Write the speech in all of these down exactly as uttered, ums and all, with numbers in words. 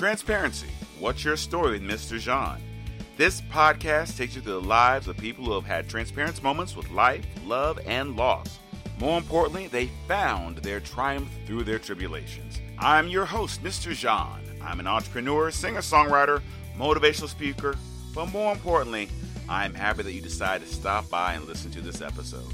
Transparency, What's Your Story with Mister Jean? This podcast takes you to the lives of people who have had transparent moments with life, love, and loss. More importantly, they found their triumph through their tribulations. I'm your host, Mister Jean. I'm an entrepreneur, singer-songwriter, motivational speaker, but more importantly, I'm happy that you decided to stop by and listen to this episode.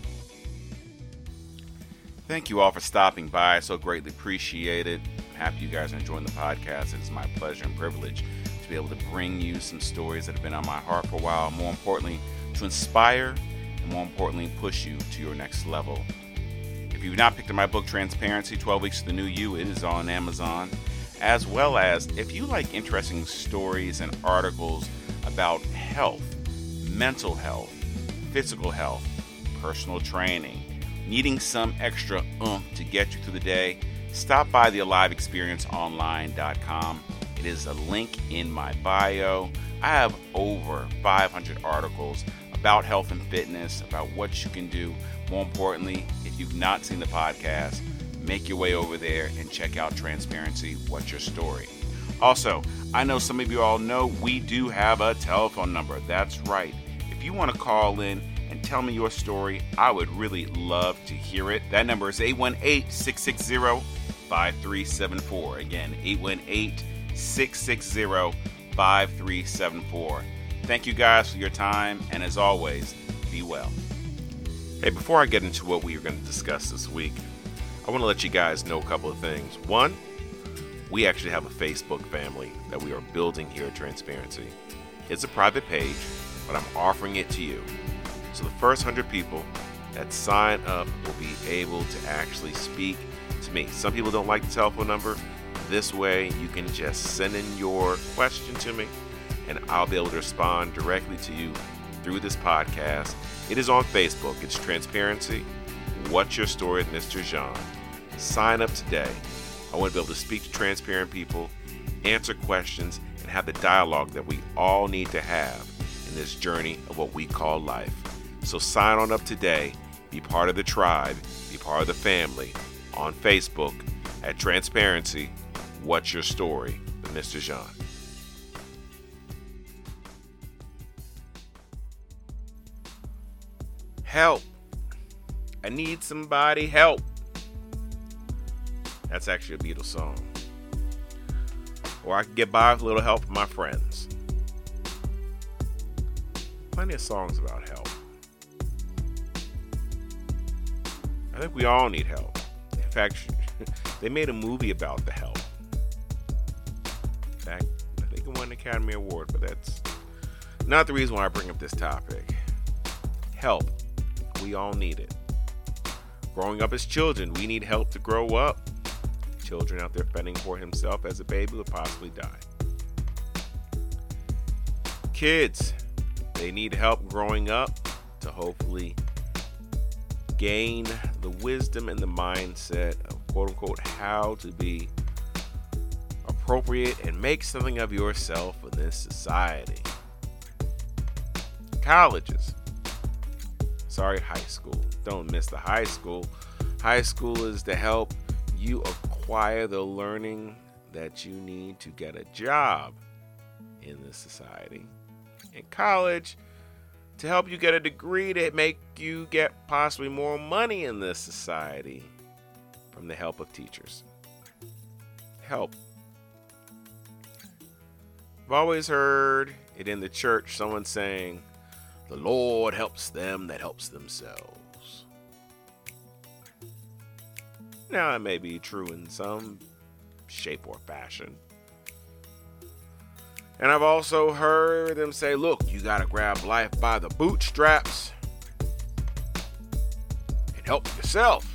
Thank you all for stopping by. I so greatly appreciate it. I'm happy you guys are enjoying the podcast. It is my pleasure and privilege to be able to bring you some stories that have been on my heart for a while. More importantly, to inspire and more importantly, push you to your next level. If you've not picked up my book, Transparency, twelve Weeks to the New You, it is on Amazon. As well as, if you like interesting stories and articles about health, mental health, physical health, personal training, needing some extra oomph to get you through the day, stop by the alive experience online dot com. It is a link in my bio. I have over five hundred articles about health and fitness, about what you can do. More importantly, if you've not seen the podcast, make your way over there and check out Transparency, What's Your Story? Also, I know some of you all know we do have a telephone number. That's right. If you want to call in and tell me your story, I would really love to hear it. That number is eight one eight, six six zero, five three seven four. Again, eight one eight, six six zero, five three seven four. Thank you guys for your time, and as always, be well. Hey, before I get into what we are going to discuss this week, I want to let you guys know a couple of things. One, we actually have a Facebook family that we are building here at Transparency. It's a private page, but I'm offering it to you. So the first one hundred people that sign up will be able to actually speak to me. Some people don't like the telephone number. This way you can just send in your question to me and I'll be able to respond directly to you through this podcast. It is on Facebook. It's Transparency, What's Your Story with Mister Jean. Sign up today. I want to be able to speak to transparent people, answer questions, and have the dialogue that we all need to have in this journey of what we call life. So sign on up today, be part of the tribe, be part of the family on Facebook at Transparency, What's Your Story with Mister Jean. Help. I need somebody help. That's actually a Beatles song. Or I can get by with a little help from my friends. Plenty of songs about help. I think we all need help. In fact, they made a movie about the help. In fact, I think it won an Academy Award, but that's not the reason why I bring up this topic. Help. We all need it. Growing up as children, we need help to grow up. Children out there fending for himself as a baby would possibly die. Kids, they need help growing up to hopefully gain the wisdom and the mindset of quote-unquote how to be appropriate and make something of yourself in this society. Colleges. Sorry, high school. Don't miss the high school. High school is to help you acquire the learning that you need to get a job in this society. In college, to help you get a degree to make you get possibly more money in this society from the help of teachers. Help. I've always heard it in the church, someone saying, the Lord helps them that helps themselves. Now, it may be true in some shape or fashion. And I've also heard them say, look, you got to grab life by the bootstraps and help yourself.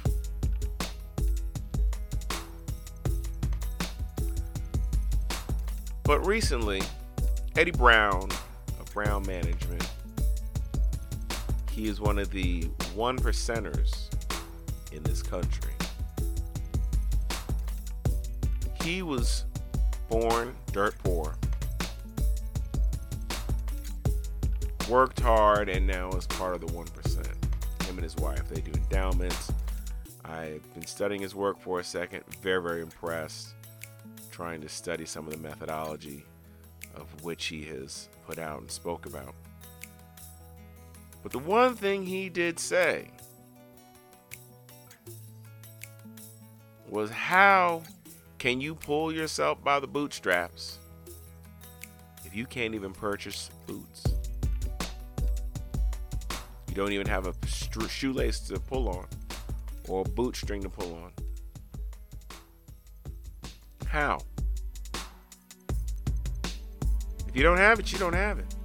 But recently, Eddie Brown of Brown Management, he is one of the one percenters in this country. He was born dirt poor, worked hard, and now is part of the one percent. Him and his wife, they do endowments. I've been studying his work for a second. Very, very impressed. trying to study some of the methodology of which he has put out and spoke about. But the one thing he did say was, how can you pull yourself by the bootstraps if you can't even purchase boots? You don't even have a shoelace to pull on or a boot string to pull on. How? If you don't have it, you don't have it.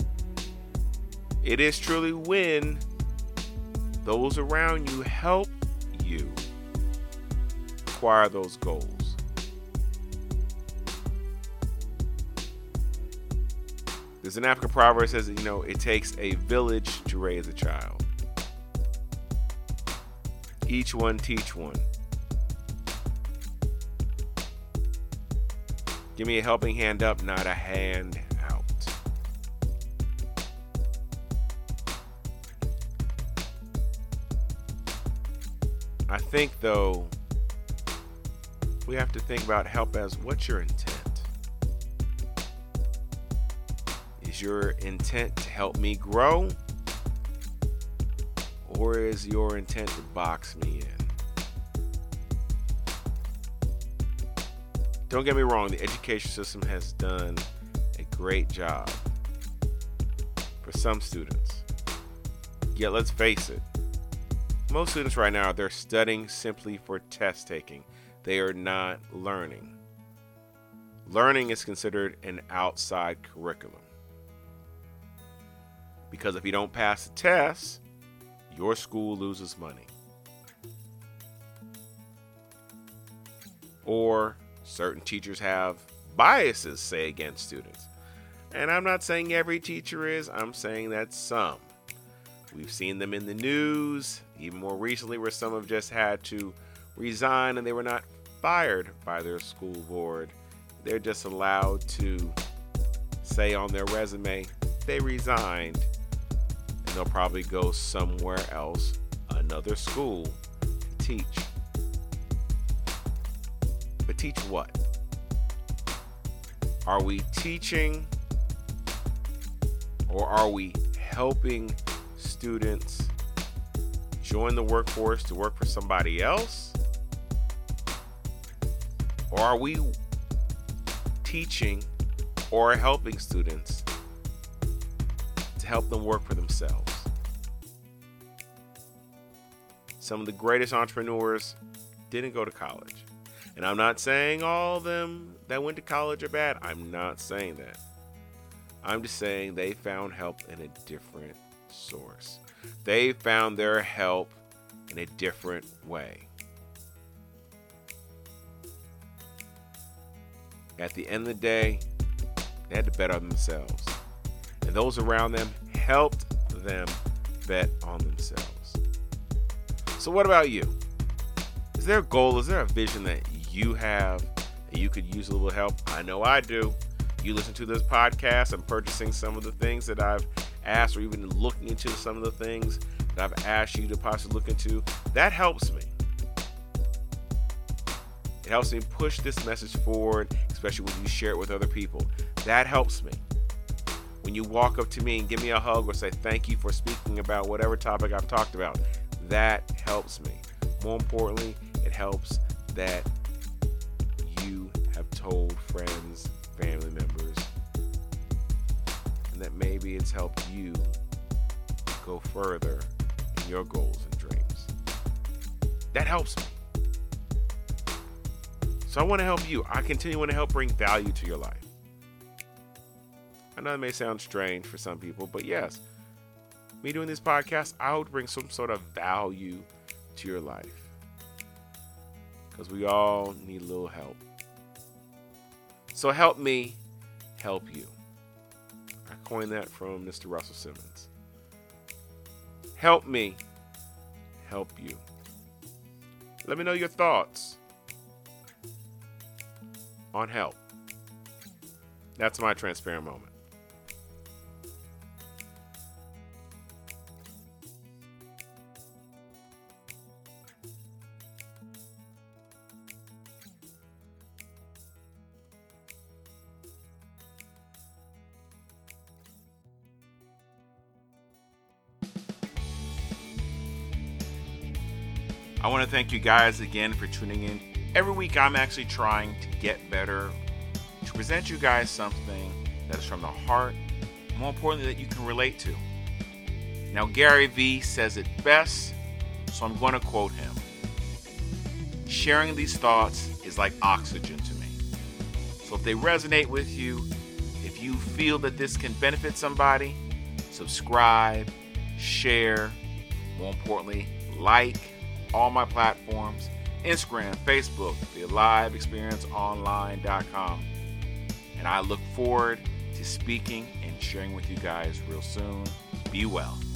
It is truly when those around you help you acquire those goals. There's an African proverb that says, you know, it takes a village to raise a child. Each one teach one. Give me a helping hand up, not a hand out. I think, though, we have to think about help as, what's your intent? Is your intent to help me grow? Or is your intent to box me in? Don't get me wrong, the education system has done a great job for some students. Yet let's face it, most students right now, they're studying simply for test taking. They are not learning. Learning is considered an outside curriculum. Because if you don't pass the test, your school loses money. Or certain teachers have biases, say, against students. And I'm not saying every teacher is, I'm saying that some. We've seen them in the news, even more recently, where some have just had to resign and they were not fired by their school board. They're just allowed to say on their resume they resigned, and they'll probably go somewhere else, another school, to teach. But teach what? Are we teaching, or are we helping students join the workforce to work for somebody else? Or are we teaching or helping students to help them work for themselves? Some of the greatest entrepreneurs didn't go to college. And I'm not saying all of them that went to college are bad. I'm not saying that. I'm just saying they found help in a different source. They found their help in a different way. At the end of the day, they had to bet on themselves. And those around them helped them bet on themselves. So what about you? Is there a goal? Is there a vision that you have that you could use a little help? I know I do. You listen to this podcast and purchasing some of the things that I've asked, or even looking into some of the things that I've asked you to possibly look into. That helps me. It helps me push this message forward, especially when you share it with other people. That helps me. When you walk up to me and give me a hug or say thank you for speaking about whatever topic I've talked about, that helps me. More importantly, it helps that you have told friends, family members, and that maybe it's helped you go further in your goals and dreams. That helps me. So I want to help you. I continue want to help bring value to your life. I know it may sound strange for some people, but yes, me doing this podcast, I would bring some sort of value to your life. Because we all need a little help. So help me help you. I coined that from Mister Russell Simmons. Help me help you. Let me know your thoughts on help. That's my transparent moment. I want to thank you guys again for tuning in. Every week I'm actually trying to get better, to present you guys something that is from the heart, more importantly that you can relate to. Now Gary Vee says it best, so I'm going to quote him. Sharing these thoughts is like oxygen to me. So if they resonate with you, if you feel that this can benefit somebody, subscribe, share, more importantly, like all my platforms, Instagram, Facebook, the alive experience online dot com. And I look forward to speaking and sharing with you guys real soon. Be well.